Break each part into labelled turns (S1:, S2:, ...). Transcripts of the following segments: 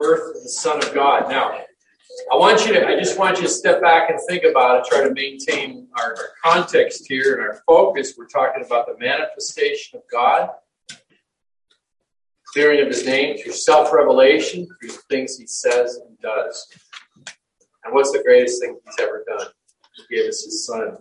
S1: birth of the Son of God. Now, I just want you to step back and think about it, try to maintain our context here and our focus. We're talking about the manifestation of God, clearing of his name through self-revelation, through the things he says and does. And what's the greatest thing he's ever done? He gave us his Son.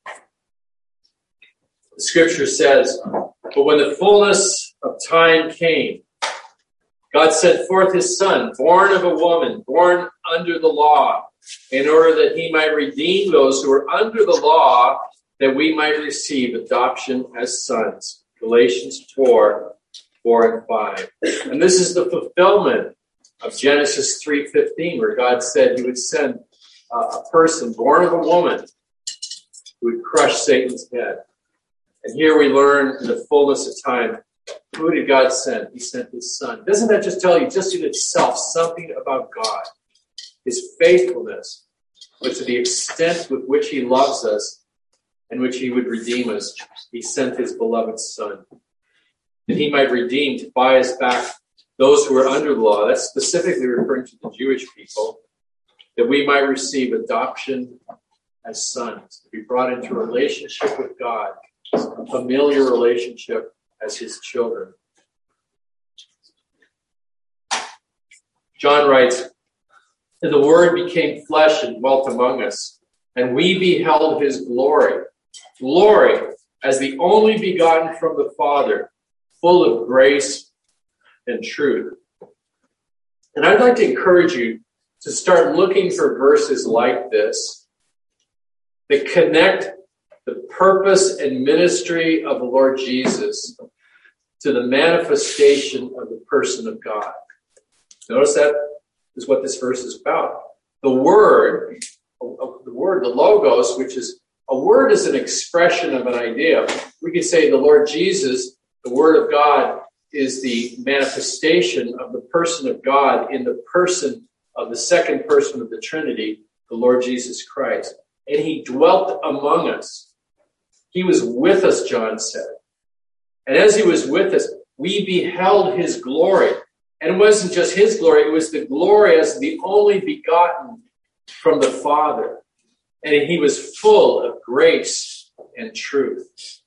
S1: The scripture says, but when the fullness of time came, God sent forth his Son, born of a woman, born under the law, in order that he might redeem those who are under the law, that we might receive adoption as sons. Galatians 4, 4 and 5. And this is the fulfillment of Genesis 3:15, where God said he would send a person born of a woman who would crush Satan's head. And here we learn in the fullness of time, who did God send? He sent his Son. Doesn't that just tell you, just in itself, something about God? His faithfulness, but to the extent with which he loves us and which he would redeem us, he sent his beloved Son. That he might redeem, to buy us back, those who are under the law. That's specifically referring to the Jewish people. That we might receive adoption as sons. To be brought into a relationship with God, a familiar relationship as his children. John writes, and the Word became flesh and dwelt among us, and we beheld his glory. Glory as the only begotten from the Father, full of grace and truth. And I'd like to encourage you to start looking for verses like this that connect the purpose and ministry of the Lord Jesus to the manifestation of the person of God. Notice that is what this verse is about. The word, the logos, which is a word, is an expression of an idea. We could say the Lord Jesus, the Word of God, is the manifestation of the person of God in the person of the second person of the Trinity, the Lord Jesus Christ. And he dwelt among us. He was with us, John said. And as he was with us, we beheld his glory. And it wasn't just his glory, it was the glory as the only begotten from the Father. And he was full of grace and truth.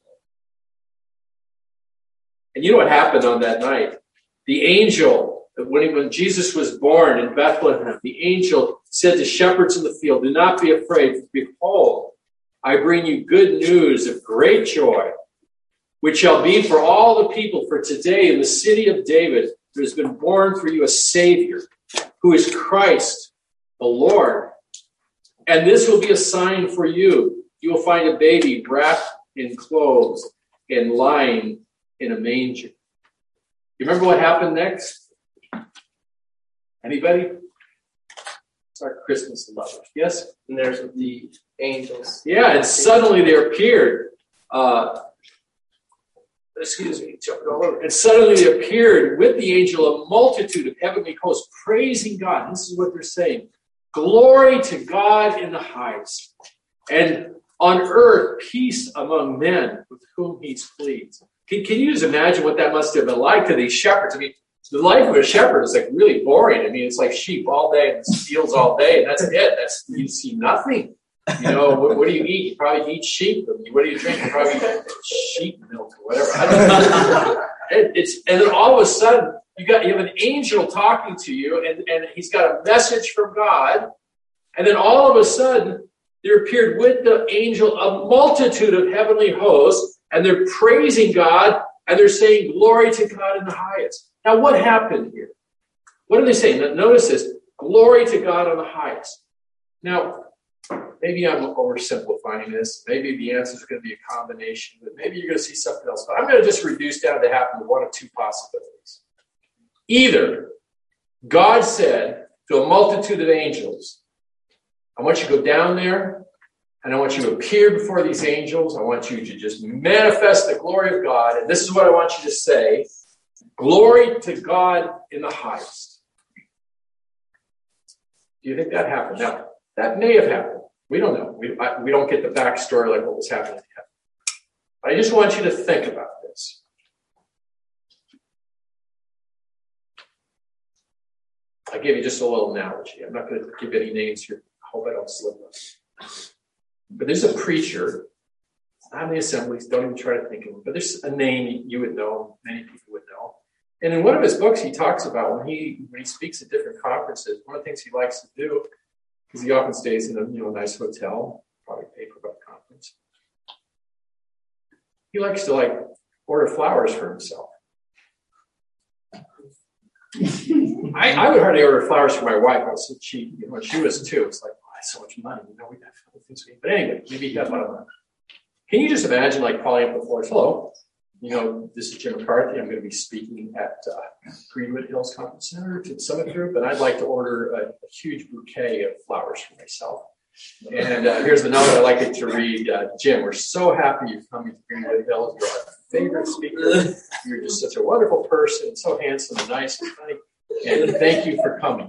S1: And you know what happened on that night? The angel, when Jesus was born in Bethlehem, the angel said to shepherds in the field, do not be afraid, for behold, I bring you good news of great joy, which shall be for all the people. For today in the city of David, there has been born for you a Savior, who is Christ the Lord. And this will be a sign for you. You will find a baby wrapped in clothes and lying in a manger. You remember what happened next? Anybody? It's our Christmas lovers. Yes?
S2: And there's the angels.
S1: Yeah, and suddenly there appeared, jumping all over. And suddenly there appeared with the angel a multitude of heavenly hosts praising God. And this is what they're saying. Glory to God in the highest. And on earth, peace among men with whom he's pleased. Can you just imagine what that must have been like to these shepherds? I mean, the life of a shepherd is like really boring. I mean, it's like sheep all day and fields all day, and that's it. You see nothing. You know, what do you eat? You probably eat sheep. I mean, what do you drink? You probably eat sheep milk or whatever. I don't know. And then all of a sudden, you have an angel talking to you, and he's got a message from God. And then all of a sudden, there appeared with the angel a multitude of heavenly hosts, and they're praising God, and they're saying, glory to God in the highest. Now, what happened here? What are they saying? Now, notice this, glory to God on the highest. Now, maybe I'm oversimplifying this. Maybe the answer is going to be a combination, but maybe you're going to see something else. But I'm going to just reduce down to happen to one of two possibilities. Either God said to a multitude of angels, I want you to go down there, and I want you to appear before these angels. I want you to just manifest the glory of God. And this is what I want you to say. Glory to God in the highest. Do you think that happened? Now, that may have happened. We don't know. We don't get the backstory like what was happening in heaven. But I just want you to think about this. I gave you just a little analogy. I'm not going to give any names here. I hope I don't slip up. But there's a preacher, not in the assemblies, don't even try to think of him, but there's a name you would know, many people would know. And in one of his books, he talks about when he speaks at different conferences, one of the things he likes to do, because he often stays in a nice hotel, probably paid for by the conference. He likes to order flowers for himself. I would hardly order flowers for my wife. I was so cheap. She was too. It's like, oh, I have so much money. We got things we need. But anyway, maybe he got a lot of money. Can you just imagine calling up the floors? Hello, this is Jim McCarthy. I'm going to be speaking at Greenwood Hills Conference Center to the Summit Group, and I'd like to order a huge bouquet of flowers for myself. And here's the note I'd like it to read. Jim, we're so happy you've come to Greenwood Hills. You're our favorite speaker. You're just such a wonderful person, so handsome and nice and funny. And thank you for coming.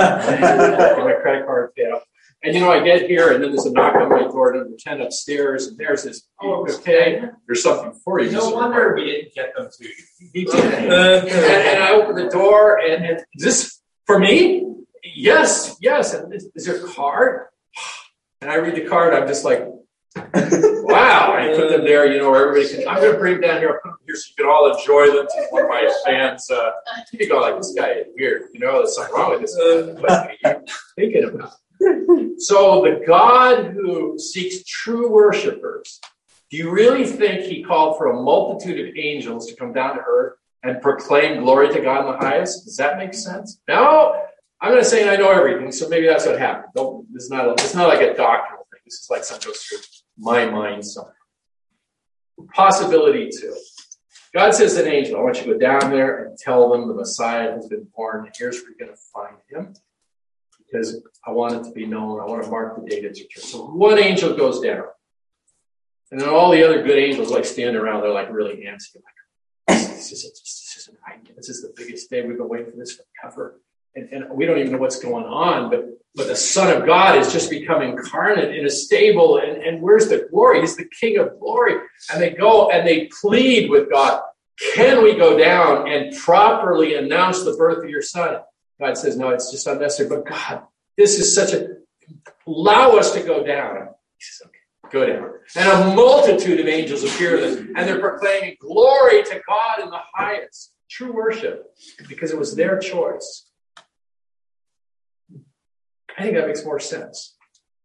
S1: My credit card paid off. And I get here, and then there's a knock on my door, and I'm 10 upstairs, and there's this, okay, there's something for you.
S3: No wonder we didn't get them to you.
S1: He did. And I open the door, and is this for me? Yes. And is there a card? And I read the card, I'm just like, wow. And I put them there, where everybody can. I'm going to bring them down here. I'll put them here so you can all enjoy them. One of my fans, you go this guy is weird. There's something wrong with this. What are you thinking about? So the God who seeks true worshipers, do you really think he called for a multitude of angels to come down to earth and proclaim glory to God in the highest? Does that make sense? No. I'm going to say I know everything, so maybe that's what happened. It's not like a doctrinal thing. This is like something goes through my mind somewhere. Possibility 2. God says to an angel, I want you to go down there and tell them the Messiah has been born. Here's where you're going to find him. Because I want it to be known. I want to mark the date it's returned. So one angel goes down. And then all the other good angels stand around. They're really antsy. This is the biggest day. We've been waiting for this forever. And we don't even know what's going on. But the Son of God has just become incarnate in a stable. And where's the glory? He's the King of glory. And they go and they plead with God. Can we go down and properly announce the birth of your Son? God says, no, it's just unnecessary. But God, this is allow us to go down. He says, okay, go down. And a multitude of angels appear to them, and they're proclaiming glory to God in the highest. True worship, because it was their choice. I think that makes more sense.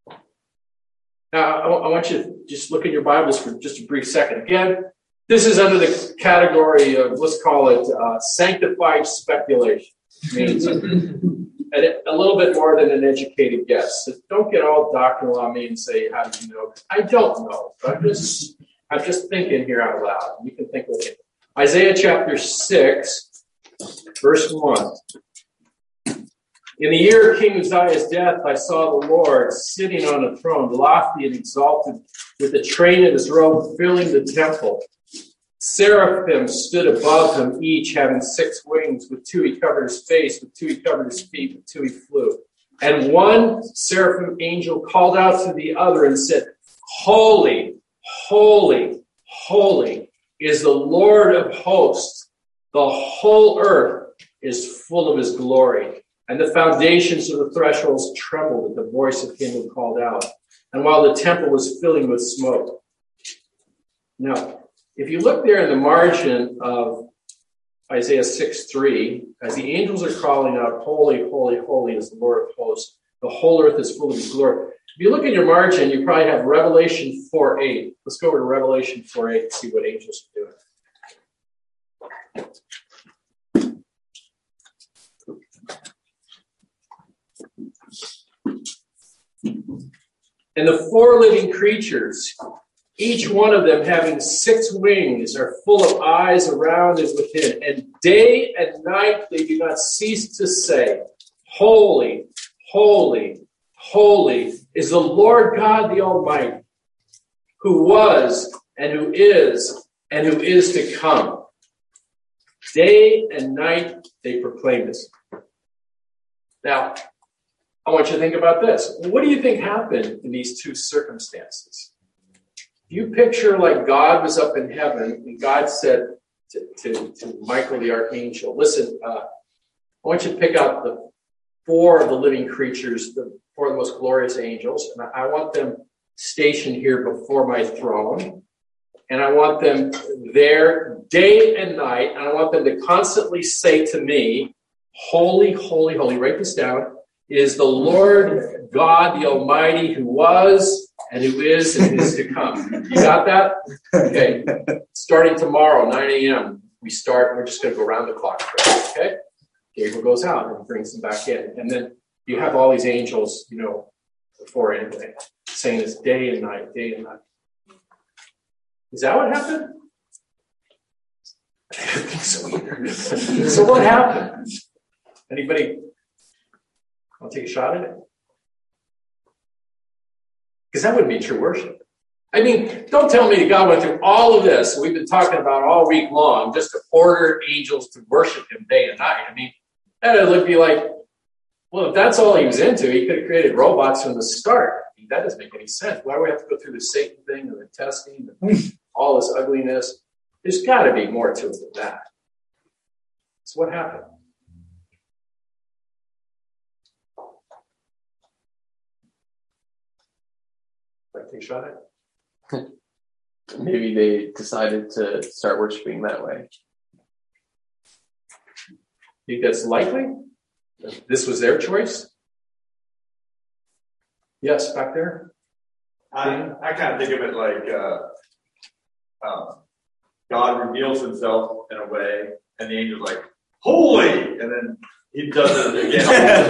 S1: Now, I want you to just look in your Bibles for just a brief second. Again, this is under the category of, let's call it, sanctified speculation. Means a little bit more than an educated guess. So don't get all doctrinal on me and say, how do you know? I don't know. I'm just thinking here out loud. You can think with me. Isaiah chapter 6, verse 1. In the year of King Uzziah's death, I saw the Lord sitting on a throne, lofty and exalted, with the train of his robe filling the temple. Seraphim stood above him, each having 6 wings. With 2 he covered his face, with 2 he covered his feet, with 2 he flew. And one seraphim angel called out to the other and said, Holy, holy, holy is the Lord of hosts. The whole earth is full of his glory. And the foundations of the thresholds trembled at the voice of him who called out. And while the temple was filling with smoke. Now, if you look there in the margin of Isaiah 6:3, as the angels are calling out, holy, holy, holy is the Lord of hosts. The whole earth is full of his glory. If you look in your margin, you probably have Revelation 4:8. Let's go over to Revelation 4:8 and see what angels are doing. And the 4 living creatures, each one of them having 6 wings, are full of eyes around and within. And day and night they do not cease to say, Holy, holy, holy is the Lord God the Almighty, who was and who is to come. Day and night they proclaim this. Now, I want you to think about this. What do you think happened in these 2 circumstances? You picture like God was up in heaven and God said to Michael the archangel, listen, I want you to pick out 4 of the living creatures, the 4 of the most glorious angels, and I want them stationed here before my throne. And I want them there day and night, and I want them to constantly say to me, holy, holy, holy, write this down, is the Lord God, the Almighty, who was and who is and is to come. You got that? Okay. Starting tomorrow, 9 a.m., we start, and we're just going to go around the clock. Okay? Gabriel goes out and brings them back in. And then you have all these angels, before anyway, saying this day and night, day and night. Is that what happened? I don't think so either. So what happened? Anybody want to take a shot at it? Because that wouldn't be true worship. I mean, don't tell me God went through all of this we've been talking about all week long just to order angels to worship him day and night. I mean, that would be like, well, if that's all he was into, he could have created robots from the start. I mean, that doesn't make any sense. Why do we have to go through the Satan thing and the testing and all this ugliness? There's got to be more to it than that. So what happened? Like take a shot at it?
S2: Maybe they decided to start worshiping that way.
S1: Think that's likely? This was their choice? Yes, back there?
S4: I kind of think of it like God reveals himself in a way, and the angel's like, holy! And then he does it again.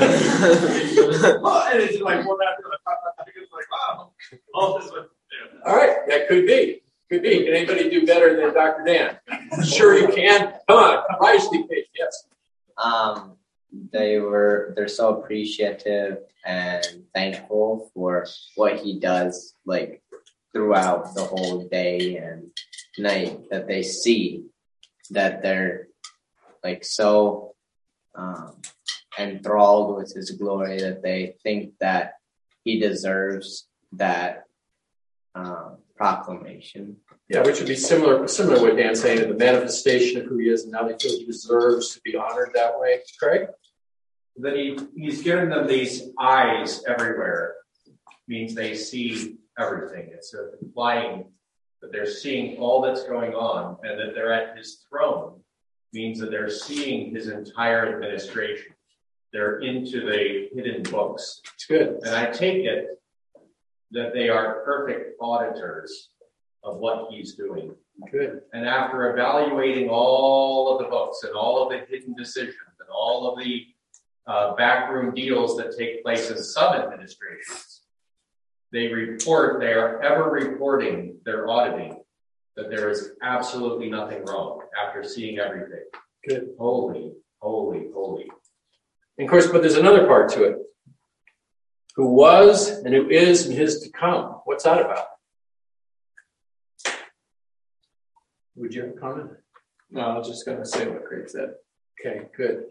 S4: And it's like one after the other. It's like, wow. All this one. Yeah.
S1: All right, that could be. Could be. Can anybody do better than Dr. Dan? Sure you can. Come on, rise to the occasion. Yes.
S5: They're so appreciative and thankful for what he does, like throughout the whole day and night, that they see that they're like so enthralled with his glory that they think that he deserves that proclamation.
S1: Yeah, which would be similar to what Dan's saying, the manifestation of who he is, and now they feel he deserves to be honored that way. Craig?
S3: That he's given them these eyes everywhere. Means they see everything. It's implying that they're seeing all that's going on, and that they're at his throne. Means that they're seeing his entire administration. They're into the hidden books.
S1: It's good.
S3: And I take it that they are perfect auditors of what he's doing.
S1: Good.
S3: And after evaluating all of the books and all of the hidden decisions and all of the backroom deals that take place in some administrations, they are ever reporting their auditing that there is absolutely nothing wrong after seeing everything.
S1: Good.
S3: Holy, holy, holy.
S1: And of course, but there's another part to it. Who was and who is and is to come. What's that about? Would you have a comment?
S2: No, I was just going to say what Craig said.
S1: Okay, good.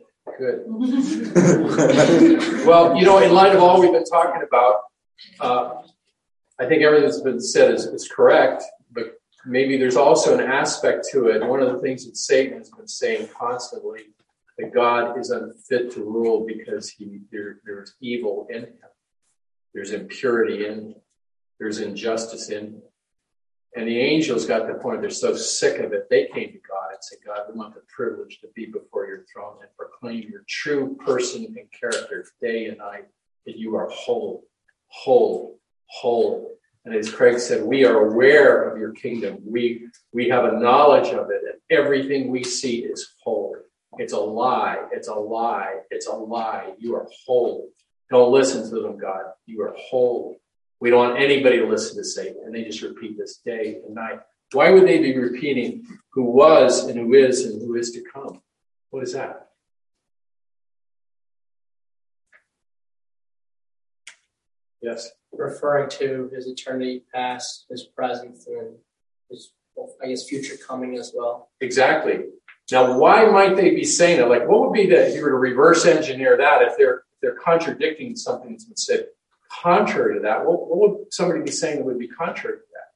S1: Well, in light of all we've been talking about, I think everything that's been said is correct, but maybe there's also an aspect to it. One of the things that Satan has been saying constantly, that God is unfit to rule because there's evil in him. There's impurity in him. There's injustice in him. And the angels got to the point they're so sick of it, they came to God and said, God, we want the privilege to be before your throne and proclaim your true person and character day and night, that you are whole, whole, whole. And as Craig said, we are aware of your kingdom. We have a knowledge of it, and everything we see is whole. It's a lie. It's a lie. It's a lie. You are whole. Don't listen to them, God. You are whole. We don't want anybody to listen to Satan. And they just repeat this day and night. Why would they be repeating who was and who is to come? What is that? Yes.
S6: Referring to his eternity past, his present, and his, future coming as well.
S1: Exactly. Now, why might they be saying that? Like, what would be that if you were to reverse engineer that, if they're contradicting something that's been said contrary to that? What would somebody be saying that would be contrary to that?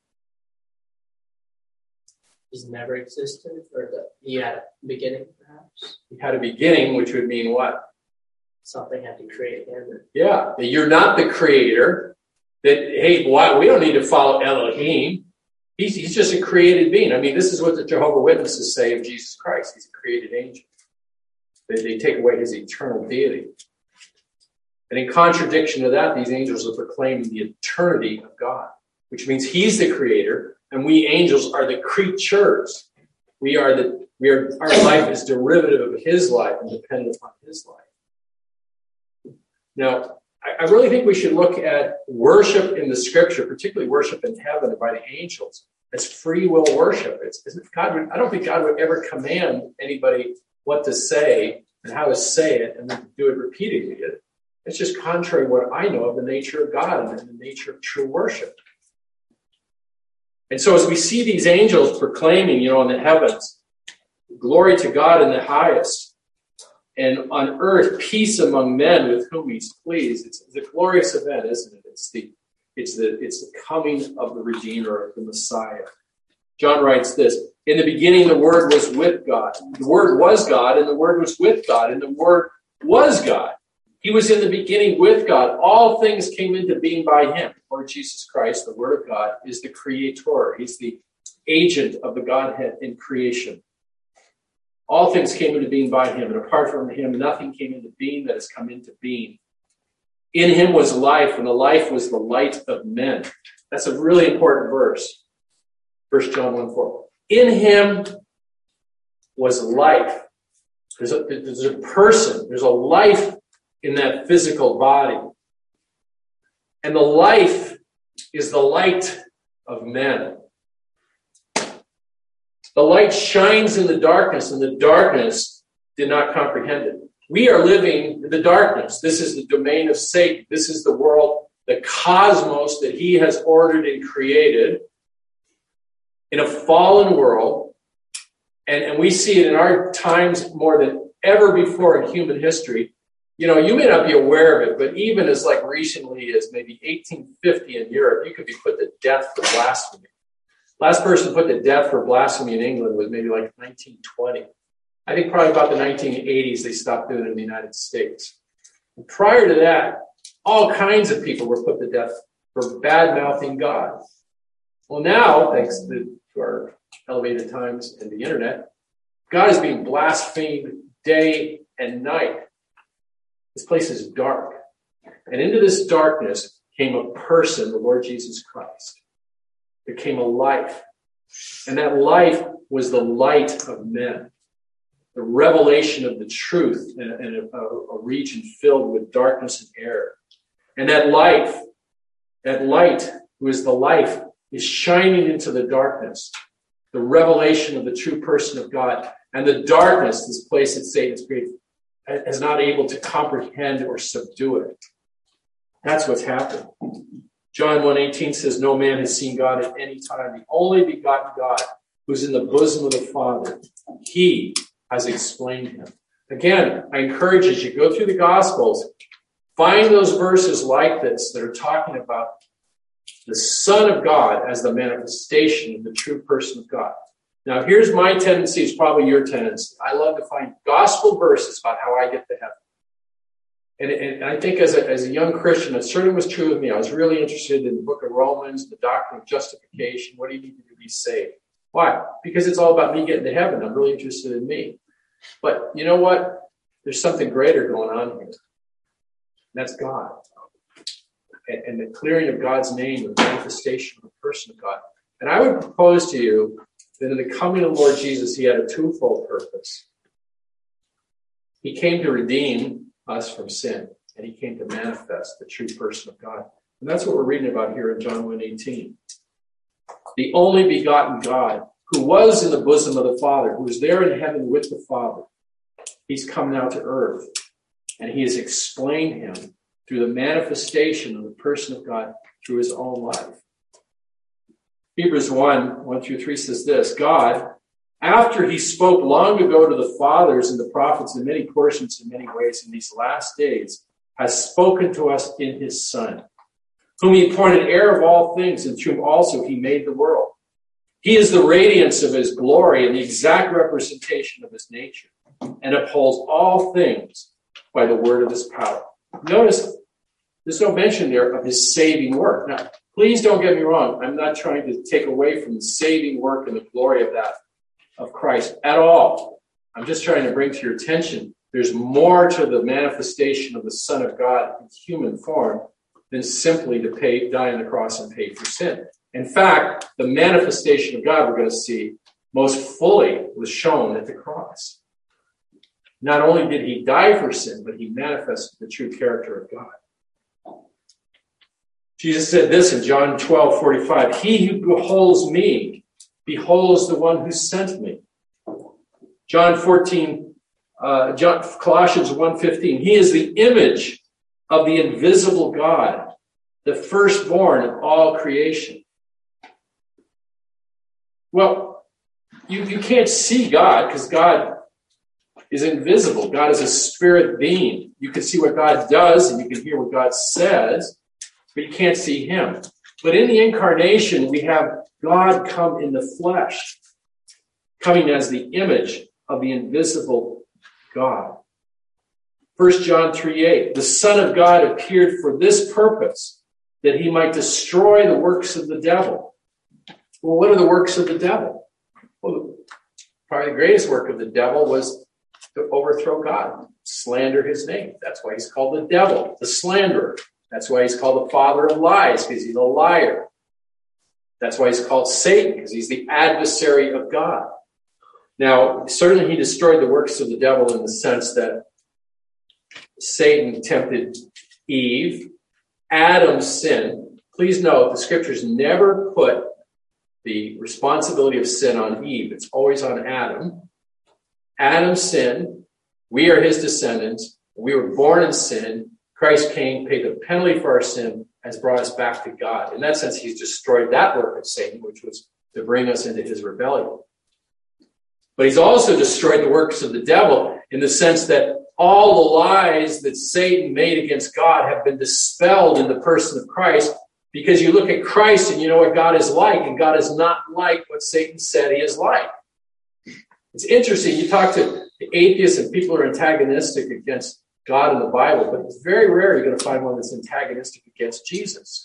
S6: He's never existed, or that he had a beginning, perhaps?
S1: He had a beginning, which would mean what?
S6: something had to create him.
S1: Yeah, that you're not the creator. That, hey, we don't need to follow Elohim. He's just a created being. I mean, this is what the Jehovah's Witnesses say of Jesus Christ. He's a created angel. They take away his eternal deity. And in contradiction to that, these angels are proclaiming the eternity of God, which means he's the creator, and we angels are the creatures. Our life is derivative of his life and dependent upon his life. Now, I really think we should look at worship in the scripture, particularly worship in heaven and by the angels, as free will worship. I don't think God would ever command anybody what to say and how to say it and then do it repeatedly. It's just contrary to what I know of the nature of God and the nature of true worship. And so as we see these angels proclaiming, in the heavens, glory to God in the highest, and on earth peace among men with whom he's pleased. It's a glorious event, isn't it? It's the coming of the Redeemer, of the Messiah. John writes this: in the beginning the Word was with God. The Word was God, and the Word was with God, and the Word was God. He was in the beginning with God. All things came into being by him. Lord Jesus Christ, the Word of God, is the creator. He's the agent of the Godhead in creation. All things came into being by him, and apart from him, nothing came into being that has come into being. In him was life, and the life was the light of men. That's a really important verse. 1 John 1:4. In him was life. There's a person. There's a life in that physical body. And the life is the light of men. The light shines in the darkness, and the darkness did not comprehend it. We are living in the darkness. This is the domain of Satan. This is the world, the cosmos that he has ordered and created in a fallen world. And we see it in our times more than ever before in human history. You may not be aware of it, but even as recently as maybe 1850 in Europe, you could be put to death for blasphemy. Last person put to death for blasphemy in England was maybe 1920. I think probably about the 1980s they stopped doing it in the United States. And prior to that, all kinds of people were put to death for bad-mouthing God. Well, now, thanks to our elevated times and the internet, God is being blasphemed day and night. This place is dark. And into this darkness came a person, the Lord Jesus Christ. There came a life. And that life was the light of men. The revelation of the truth in a region filled with darkness and error. And that light, who is the life, is shining into the darkness. The revelation of the true person of God. And the darkness, this place that Satan has created, is not able to comprehend or subdue it. That's what's happened. John 1:18 says, no man has seen God at any time. The only begotten God, who's in the bosom of the Father, he has explained him. Again, I encourage you, as you go through the Gospels, find those verses like this that are talking about the Son of God as the manifestation of the true person of God. Now, here's my tendency. It's probably your tendency. I love to find gospel verses about how I get to heaven. And I think as a young Christian, it certainly was true with me. I was really interested in the book of Romans, the doctrine of justification. What do you need to do to be saved? Why? Because it's all about me getting to heaven. I'm really interested in me. But you know what? There's something greater going on here. And that's God. And the clearing of God's name, the manifestation of the person of God. And I would propose to you that in the coming of the Lord Jesus, he had a twofold purpose. He came to redeem us from sin, and he came to manifest the true person of God. And that's what we're reading about here in John 1:18. The only begotten God, who was in the bosom of the Father, who was there in heaven with the Father, he's come now to earth, and he has explained him through the manifestation of the person of God through his own life. Hebrews 1:1-3 says this: God, after he spoke long ago to the fathers and the prophets in many portions, in many ways, in these last days, has spoken to us in his Son, whom he appointed heir of all things, and through whom also he made the world. He is the radiance of his glory and the exact representation of his nature, and upholds all things by the word of his power. Notice there's no mention there of his saving work. Now, please don't get me wrong. I'm not trying to take away from the saving work and the glory of that, of Christ at all. I'm just trying to bring to your attention there's more to the manifestation of the Son of God in human form than simply to die on the cross and pay for sin. In fact, the manifestation of God we're going to see most fully was shown at the cross. Not only did he die for sin, but he manifested the true character of God. Jesus said this in John 12:45, "He who beholds me beholds the one who sent me." Colossians 1:15, "He is the image of the invisible God, the firstborn of all creation." Well, you can't see God because God is invisible. God is a spirit being. You can see what God does and you can hear what God says, but you can't see him. But in the incarnation, we have God come in the flesh, coming as the image of the invisible God. 1 John 3:8, "The Son of God appeared for this purpose, that he might destroy the works of the devil." Well, what are the works of the devil? Well, probably the greatest work of the devil was to overthrow God, slander his name. That's why he's called the devil, the slanderer. That's why he's called the father of lies, because he's a liar. That's why he's called Satan, because he's the adversary of God. Now, certainly he destroyed the works of the devil in the sense that Satan tempted Eve, Adam sinned. Please note, the scriptures never put the responsibility of sin on Eve. It's always on Adam. Adam sinned. We are his descendants. We were born in sin. Christ came, paid the penalty for our sin, has brought us back to God. In that sense, he's destroyed that work of Satan, which was to bring us into his rebellion. But he's also destroyed the works of the devil in the sense that all the lies that Satan made against God have been dispelled in the person of Christ, because you look at Christ and you know what God is like, and God is not like what Satan said he is like. It's interesting. You talk to atheists and people who are antagonistic against God in the Bible, but it's very rare you're going to find one that's antagonistic against Jesus.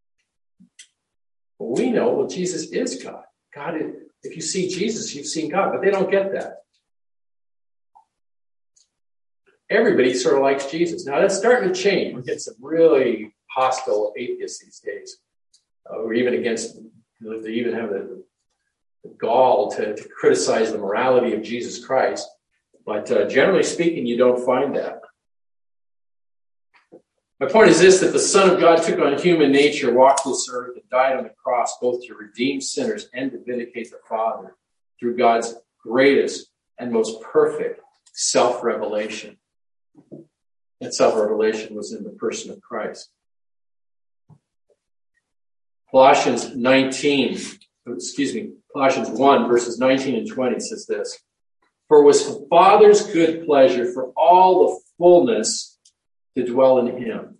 S1: Well, we know, well, Jesus is God. God is, if you see Jesus, you've seen God, but they don't get that. Everybody sort of likes Jesus. Now, that's starting to change. We get some really hostile atheists these days, or even against, they even have the gall to criticize the morality of Jesus Christ. But generally speaking, you don't find that. My point is this, that the Son of God took on human nature, walked this earth, and died on the cross, both to redeem sinners and to vindicate the Father through God's greatest and most perfect self-revelation. That self-revelation was in the person of Christ. Colossians 1, verses 19 and 20 says this, "For it was the Father's good pleasure for all the fullness to dwell in him."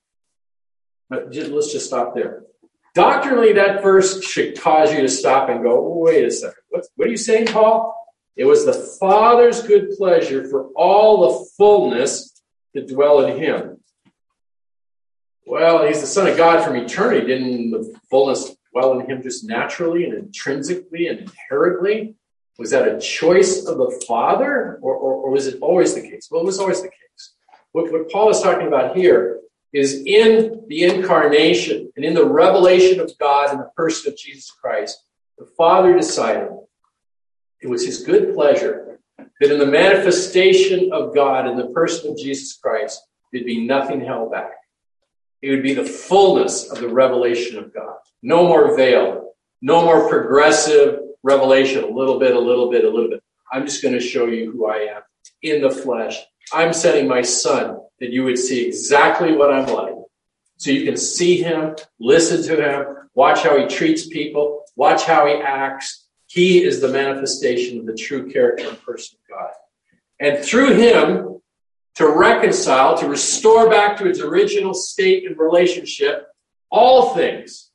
S1: Let's just stop there. Doctrinally, that verse should cause you to stop and go, wait a second. What are you saying, Paul? It was the Father's good pleasure for all the fullness to dwell in him. Well, he's the Son of God from eternity. Didn't the fullness dwell in him just naturally and intrinsically and inherently? Was that a choice of the Father, or was it always the case? Well, it was always the case. What Paul is talking about here is in the incarnation and in the revelation of God in the person of Jesus Christ, the Father decided it was his good pleasure that in the manifestation of God in the person of Jesus Christ, there'd be nothing held back. It would be the fullness of the revelation of God. No more veil, no more progressive revelation, a little bit, a little bit, a little bit. I'm just going to show you who I am in the flesh. I'm sending my Son that you would see exactly what I'm like. So you can see him, listen to him, watch how he treats people, watch how he acts. He is the manifestation of the true character and person of God. And through him, to reconcile, to restore back to its original state and relationship, all things.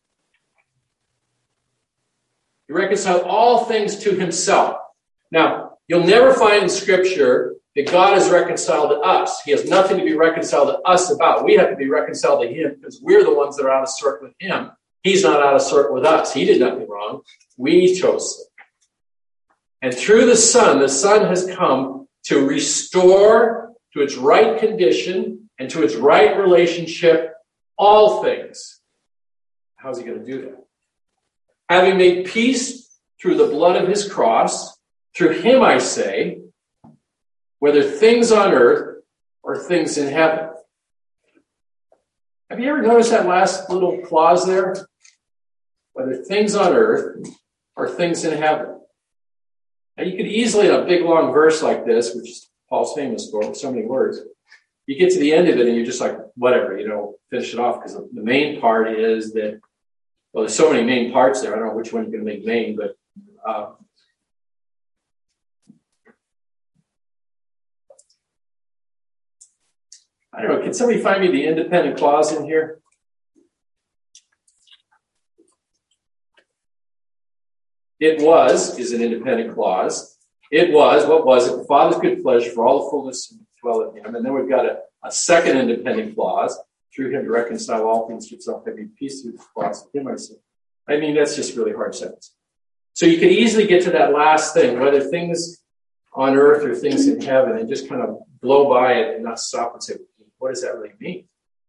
S1: He reconciled all things to himself. Now, you'll never find in Scripture that God is reconciled to us. He has nothing to be reconciled to us about. We have to be reconciled to him because we're the ones that are out of sort with him. He's not out of sort with us. He did nothing wrong. We chose it. And through the Son has come to restore to its right condition and to its right relationship all things. How's he going to do that? Having made peace through the blood of his cross, through him I say, whether things on earth or things in heaven. Have you ever noticed that last little clause there? Whether things on earth or things in heaven. Now you could easily, in a big long verse like this, which Paul's famous for, with so many words, you get to the end of it and you're just like, whatever, finish it off. Because the main part is that, well, there's so many main parts there. I don't know which one you're going to make main, but I don't know. Can somebody find me the independent clause in here? It was is an independent clause. It was, what was it? The Father's good pleasure for all the fullness to dwell in him. And then we've got a second independent clause. Through him to reconcile all things to himself, having peace through the cross. Him I say. I mean, that's just really hard sentence. So you could easily get to that last thing, whether things on earth or things in heaven, and just kind of blow by it and not stop and say, what does that really mean?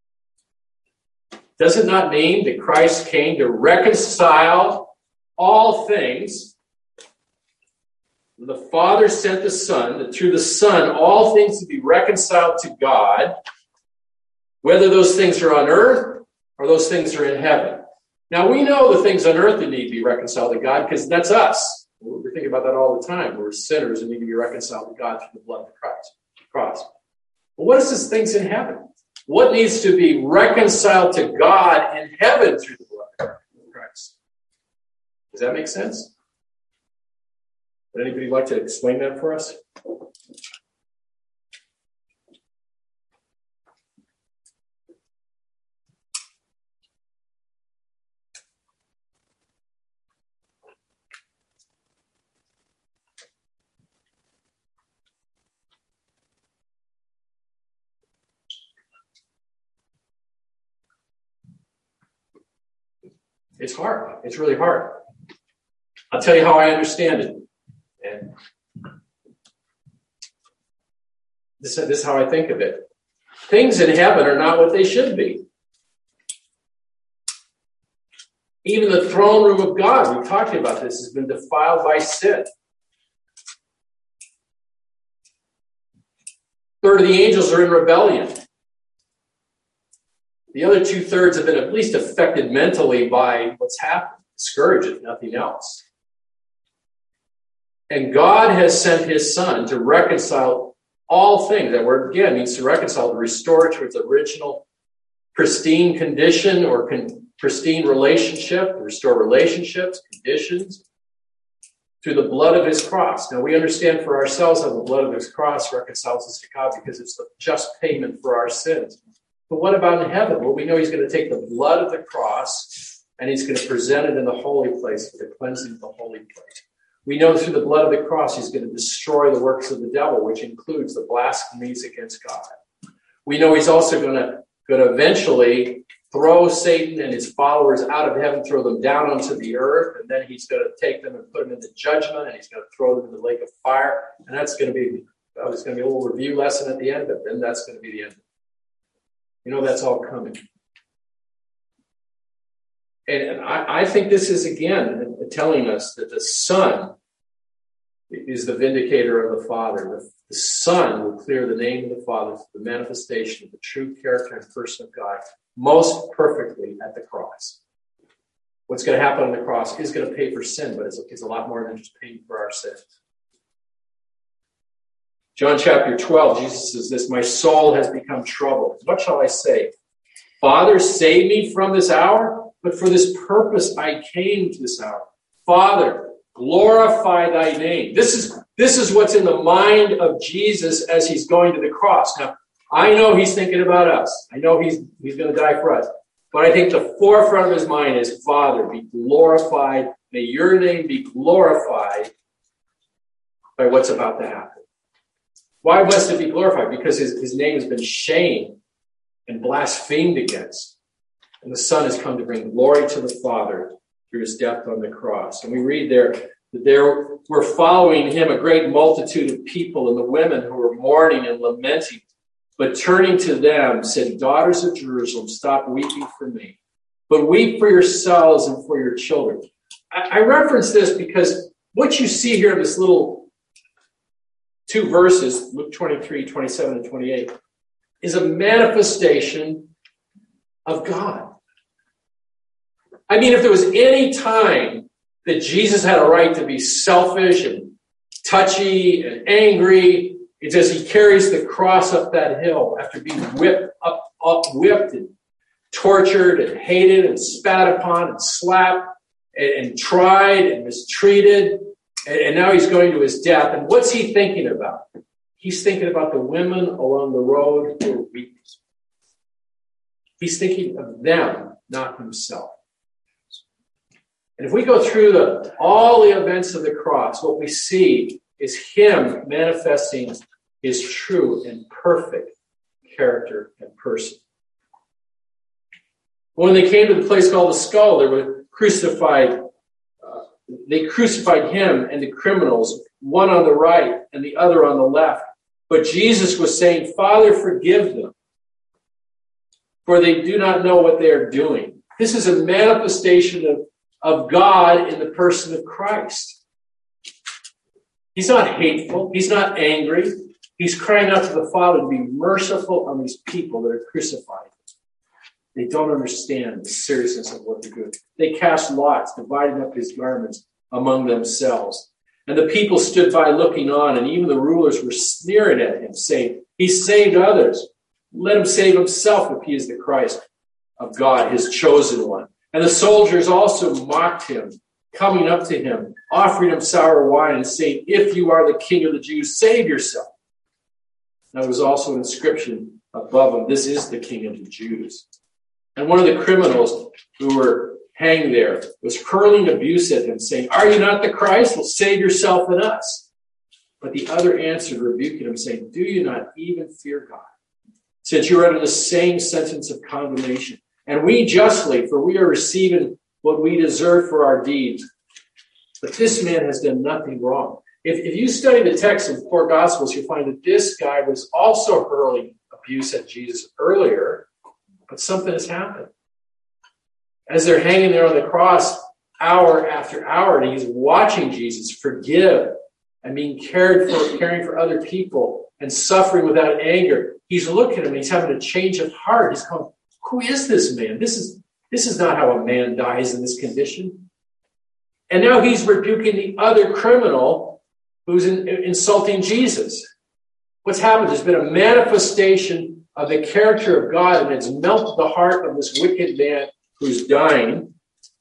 S1: Does it not mean that Christ came to reconcile all things? The Father sent the Son, that through the Son all things to be reconciled to God, whether those things are on earth or those things are in heaven. Now, we know the things on earth that need to be reconciled to God because that's us. We think about that all the time. We're sinners and need to be reconciled to God through the blood of the cross. But what is this things in heaven? What needs to be reconciled to God in heaven through the blood of Christ? Does that make sense? Would anybody like to explain that for us? It's hard. It's really hard. I'll tell you how I understand it. And this is how I think of it. Things in heaven are not what they should be. Even the throne room of God, we've talked about this, has been defiled by sin. A third of the angels are in rebellion. The other 2/3 have been at least affected mentally by what's happened, discouraged if nothing else. And God has sent his Son to reconcile all things. That word, again, means to reconcile, to restore it to its original pristine condition or pristine relationship, to restore relationships, conditions, through the blood of his cross. Now, we understand for ourselves how the blood of his cross reconciles us to God because it's the just payment for our sins. But what about in heaven? Well, we know he's going to take the blood of the cross and he's going to present it in the holy place for the cleansing of the holy place. We know through the blood of the cross he's going to destroy the works of the devil, which includes the blasphemies against God. We know he's also going to eventually throw Satan and his followers out of heaven, throw them down onto the earth, and then he's going to take them and put them into judgment, and he's going to throw them in the lake of fire. And that's going to be, there's going to be a little review lesson at the end, but then that's going to be the end. You know, that's all coming. And I think this is, again, telling us that the Son is the vindicator of the Father. The Son will clear the name of the Father through the manifestation of the true character and person of God most perfectly at the cross. What's going to happen on the cross is going to pay for sin, but it's a lot more than just paying for our sins. John chapter 12, Jesus says this, "My soul has become troubled. What shall I say? Father, save me from this hour? But for this purpose I came to this hour. Father, glorify thy name." This is what's in the mind of Jesus as he's going to the cross. Now, I know he's thinking about us. I know he's going to die for us. But I think the forefront of his mind is, Father, be glorified. May your name be glorified by what's about to happen. Why must it be glorified? Because his name has been shamed and blasphemed against. And the Son has come to bring glory to the Father through his death on the cross. And we read there that there were following him a great multitude of people, and the women who were mourning and lamenting. But turning to them, said, Daughters of Jerusalem, stop weeping for me, but weep for yourselves and for your children. I reference this because what you see here in this little 2 verses, Luke 23, 27, and 28, is a manifestation of God. I mean, if there was any time that Jesus had a right to be selfish and touchy and angry, it's as he carries the cross up that hill after being whipped and tortured and hated and spat upon and slapped and tried and mistreated. And now he's going to his death. And what's he thinking about? He's thinking about the women along the road who are weeping. He's thinking of them, not himself. And if we go through all the events of the cross, what we see is him manifesting his true and perfect character and person. When they came to the place called the Skull, they crucified him and the criminals, one on the right and the other on the left. But Jesus was saying, Father, forgive them, for they do not know what they are doing. This is a manifestation of God in the person of Christ. He's not hateful. He's not angry. He's crying out to the Father to be merciful on these people that are crucified. They don't understand the seriousness of what they're doing. They cast lots, dividing up his garments among themselves. And the people stood by looking on, and even the rulers were sneering at him, saying, He saved others. Let him save himself if he is the Christ of God, his chosen one. And the soldiers also mocked him, coming up to him, offering him sour wine, and saying, If you are the King of the Jews, save yourself. Now there was also an inscription above him, This is the King of the Jews. And one of the criminals who were hanged there was hurling abuse at him, saying, Are you not the Christ? Well, save yourself and us. But the other answered, rebuking him, saying, Do you not even fear God, since you are under the same sentence of condemnation? And we justly, for we are receiving what we deserve for our deeds. But this man has done nothing wrong. If you study the text in the 4 Gospels, you'll find that this guy was also hurling abuse at Jesus earlier, but something has happened. As they're hanging there on the cross hour after hour, and he's watching Jesus forgive and being caring for other people and suffering without anger, he's looking at him and he's having a change of heart. He's going, Who is this man? This is not how a man dies in this condition. And now he's rebuking the other criminal who's insulting Jesus. What's happened? There's been a manifestation of the character of God, and it's melted the heart of this wicked man who's dying.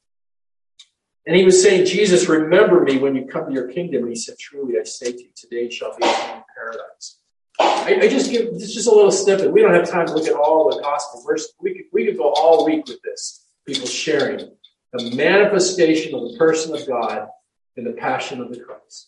S1: And he was saying, Jesus, remember me when you come to your kingdom. And he said, Truly, I say to you, today shall be in paradise. I just give this just a little snippet. We don't have time to look at all the gospel verses. We could go all week with this. People sharing the manifestation of the person of God in the passion of the Christ.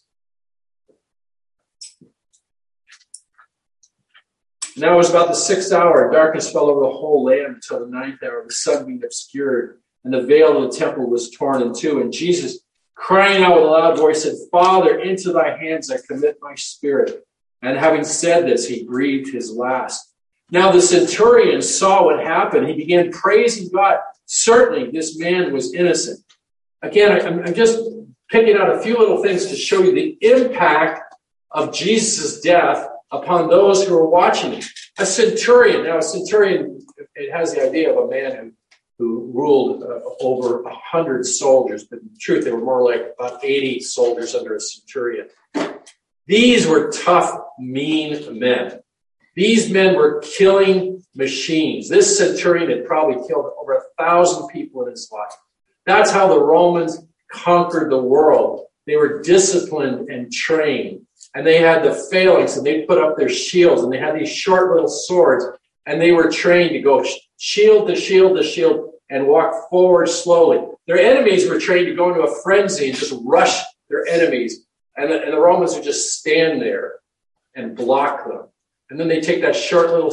S1: Now it was about the 6th hour. Darkness fell over the whole land until the 9th hour. The sun being obscured, and the veil of the temple was torn in two. And Jesus, crying out with a loud voice, said, Father, into thy hands I commit my spirit. And having said this, he breathed his last. Now the centurion saw what happened. He began praising God. Certainly this man was innocent. Again, I'm just picking out a few little things to show you the impact of Jesus' death upon those who are watching it. A centurion. Now, a centurion, it has the idea of a man who ruled over 100 soldiers, but in truth, they were more like about 80 soldiers under a centurion. These were tough, mean men. These men were killing machines. This centurion had probably killed over 1,000 people in his life. That's how the Romans conquered the world. They were disciplined and trained. And they had the phalanx, and they put up their shields, and they had these short little swords, and they were trained to go shield to shield to shield and walk forward slowly. Their enemies were trained to go into a frenzy and just rush their enemies. And the Romans would just stand there and block them. And then they take that short little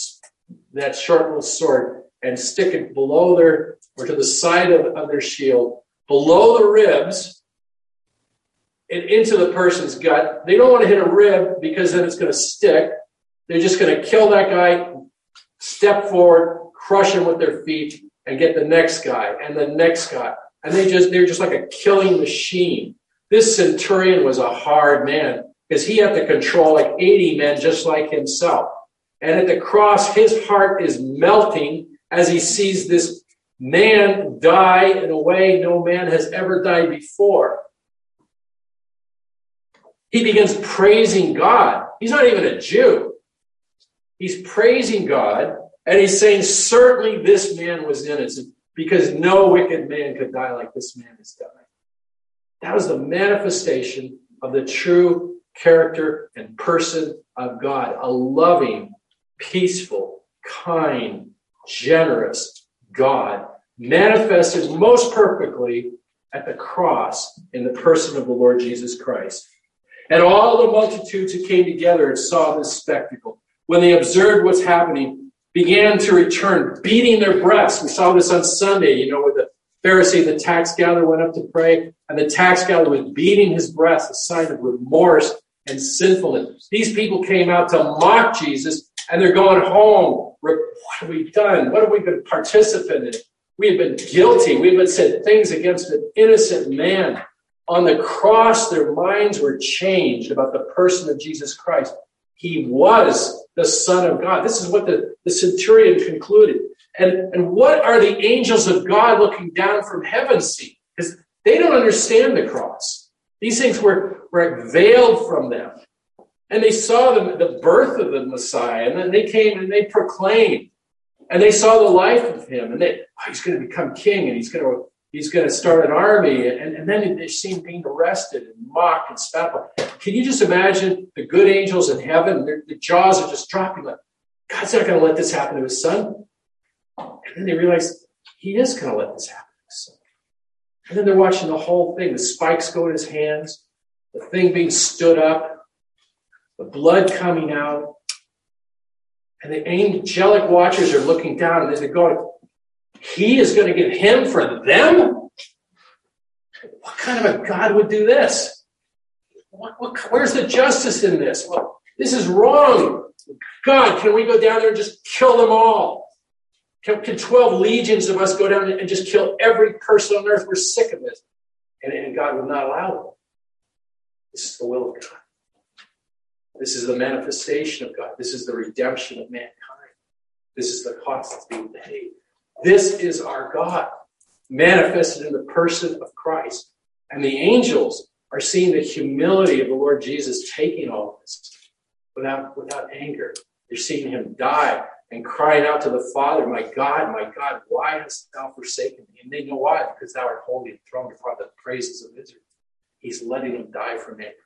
S1: sword and stick it below or to the side of their shield, below the ribs, and into the person's gut. They don't want to hit a rib because then it's going to stick. They're just going to kill that guy, step forward, crush him with their feet, and get the next guy and the next guy. And they're just like a killing machine. This centurion was a hard man because he had to control like 80 men just like himself. And at the cross, his heart is melting as he sees this man die in a way no man has ever died before. He begins praising God. He's not even a Jew. He's praising God, and he's saying, certainly this man was innocent because no wicked man could die like this man has died. That was the manifestation of the true character and person of God, a loving, peaceful, kind, generous God, manifested most perfectly at the cross in the person of the Lord Jesus Christ. And all the multitudes who came together and saw this spectacle, when they observed what's happening, began to return, beating their breasts. We saw this on Sunday, where the Pharisee, the tax gatherer, went up to pray, and the tax gatherer was beating his breast, a sign of remorse and sinfulness. These people came out to mock Jesus, and they're going home. What have we done? What have we been participating in? We have been guilty. We have been said things against an innocent man. On the cross, their minds were changed about the person of Jesus Christ. He was the Son of God. This is what the centurion concluded. And what are the angels of God looking down from heaven see? Because they don't understand the cross. These things were veiled from them. And they saw the birth of the Messiah. And then they came and they proclaimed. And they saw the life of him. And he's going to become king. And he's going to start an army. And then they see him being arrested and mocked and spat upon. Can you just imagine the good angels in heaven? The jaws are just dropping. Like, God's not going to let this happen to his son. And then they realize he is going to let this happen to his son. And then they're watching the whole thing. The spikes go in his hands. The thing being stood up. The blood coming out. And the angelic watchers are looking down and they're going, he is going to give him for them? What kind of a God would do this? Where's the justice in this? Well, this is wrong. God, can we go down there and just kill them all? Can 12 legions of us go down and just kill every person on earth? We're sick of this. And God would not allow it. This is the will of God. This is the manifestation of God. This is the redemption of mankind. This is the cost that's being paid. This is our God, manifested in the person of Christ. And the angels are seeing the humility of the Lord Jesus taking all this without anger. They're seeing him die and crying out to the Father, my God, why hast thou forsaken me? And they know why, because thou art holy and enthroned upon the praises of Israel. He's letting them die for mankind.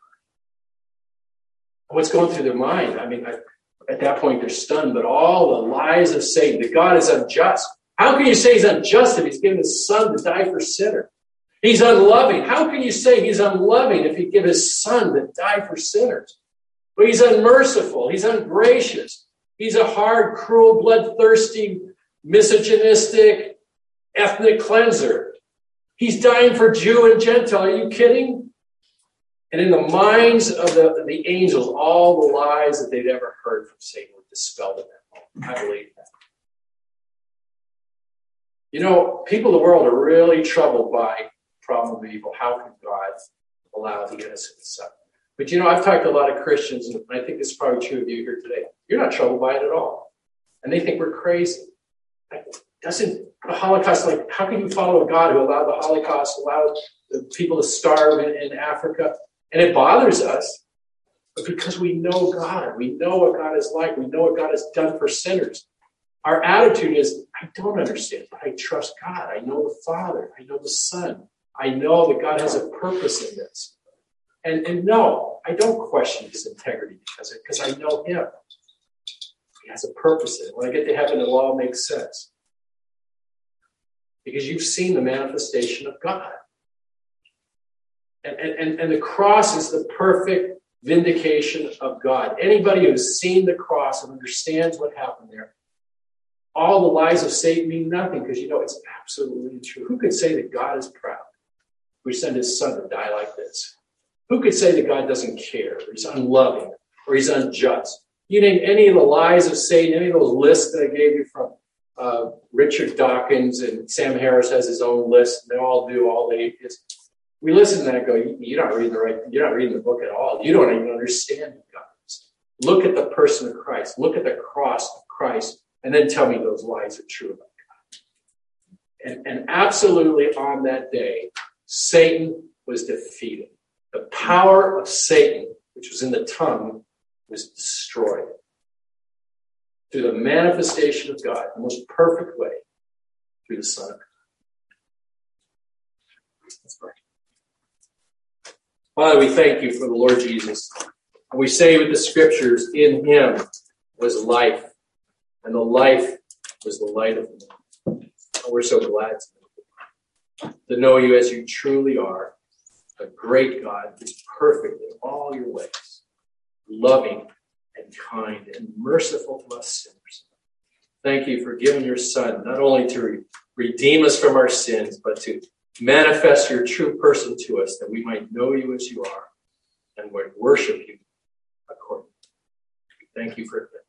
S1: What's going through their mind? I mean, at that point, they're stunned, but all the lies of Satan, that God is unjust. How can you say he's unjust if he's given his son to die for sinners? He's unloving. How can you say he's unloving if he give his son to die for sinners? Well, he's unmerciful. He's ungracious. He's a hard, cruel, bloodthirsty, misogynistic, ethnic cleanser. He's dying for Jew and Gentile. Are you kidding? And in the minds of the angels, all the lies that they'd ever heard from Satan were dispelled in them. I believe that. People of the world are really troubled by the problem of evil. How can God allow the innocent to suffer? But I've talked to a lot of Christians, and I think this is probably true of you here today. You're not troubled by it at all. And they think we're crazy. Doesn't the Holocaust, how can you follow a God who allowed the Holocaust, allowed the people to starve in Africa? And it bothers us, but because we know God, we know what God is like, we know what God has done for sinners. Our attitude is, I don't understand, but I trust God. I know the Father. I know the Son. I know that God has a purpose in this. And no, I don't question his integrity because I know him. He has a purpose in it. When I get to heaven, it'll all make sense. Because you've seen the manifestation of God. And the cross is the perfect vindication of God. Anybody who's seen the cross and understands what happened there, all the lies of Satan mean nothing because it's absolutely true. Who could say that God is proud? We send his son to die like this. Who could say that God doesn't care, or he's unloving, or he's unjust? You name any of the lies of Satan, any of those lists that I gave you from Richard Dawkins, and Sam Harris has his own list. They all do all the atheists. We listen to that and go, you're not reading the book at all. You don't even understand who God is. Look at the person of Christ. Look at the cross of Christ, and then tell me those lies are true about God. And absolutely on that day, Satan was defeated. The power of Satan, which was in the tongue, was destroyed through the manifestation of God, the most perfect way, through the Son of God. Let's pray. Father, we thank you for the Lord Jesus. And we say with the scriptures, in him was life, and the life was the light of the world. And we're so glad to know you as you truly are, a great God who's perfect in all your ways, loving and kind and merciful to us sinners. Thank you for giving your Son not only to redeem us from our sins, but to manifest your true person to us, that we might know you as you are and would worship you accordingly. Thank you for that.